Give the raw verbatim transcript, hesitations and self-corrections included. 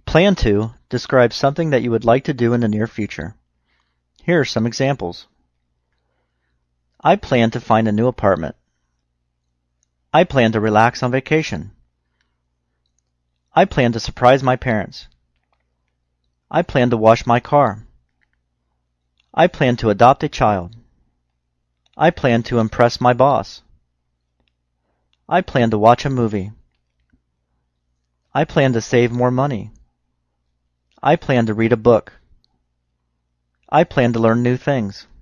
Plan to describes something that you would like to do in the near future. Here are some examples. I plan to find a new apartment. I plan to relax on vacation. I plan to surprise my parents. I plan to wash my car. I plan to adopt a child. I plan to impress my boss. I plan to watch a movie. I plan to save more money. I plan to read a book. I plan to learn new things.